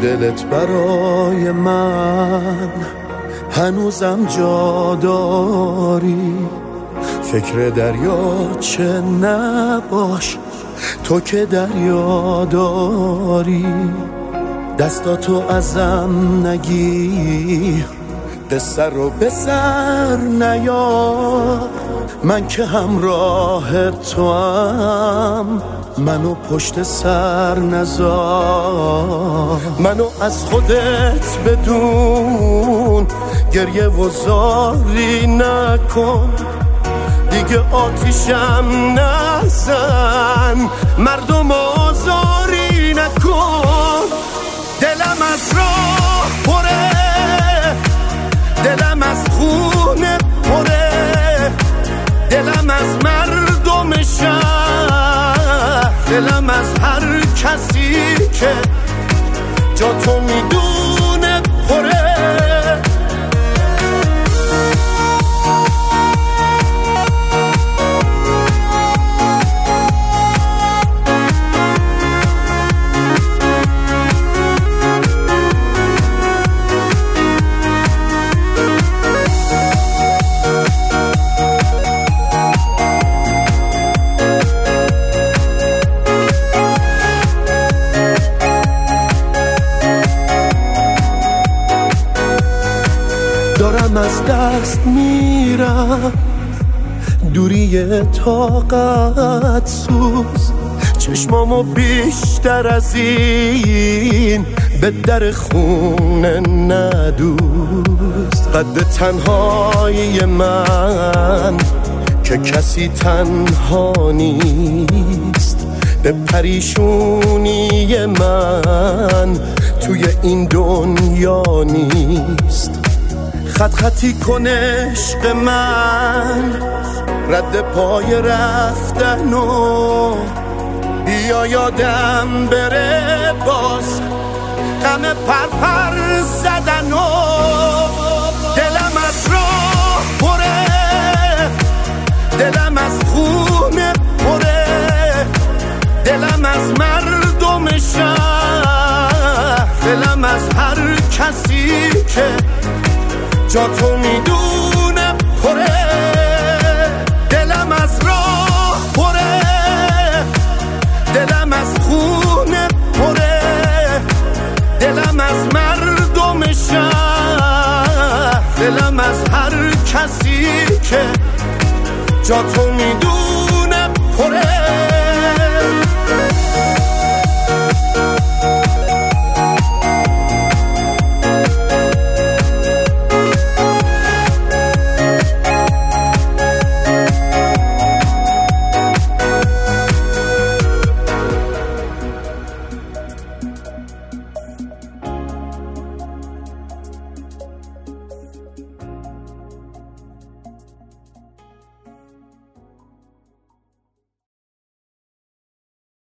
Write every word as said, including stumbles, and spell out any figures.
دلت برای من هنوزم جا داری. فکر دریاچه نباش تو که دریا داری. دستاتو ازم نگیر، قصه رو به سر نیار. من که همراه تو هم، منو پشت سر نذار. منو از خودت بدون، گریه و زاری نکن. دیگه آتیشم نزن، مردم آزاری نکن. دلم از راه پره، دلم از خونه پره، دلم از مردم شهر، دلم از هر کسی که جا تو میدونه پره. دارم از دست میرم، دوری طاقت سوز. چشمامو بیشتر از این به در خونه ندوز. قد تنهایی من که کسی تنها نیست، به پریشونی من توی این دنیا نیست. خط خطی کن عشق من، رد پای رفتن و بیا یادم بره باز غم پر پر زدن و دلم از راه پره، دلم از خونه پره، دلم از مردم شهر، دلم از هر کسی که جا تو میدونه پره. دلم از راه پره، دلم از خونه پره، دلم از مردم شهر، دلم از هر کسی که جا تو میدونه.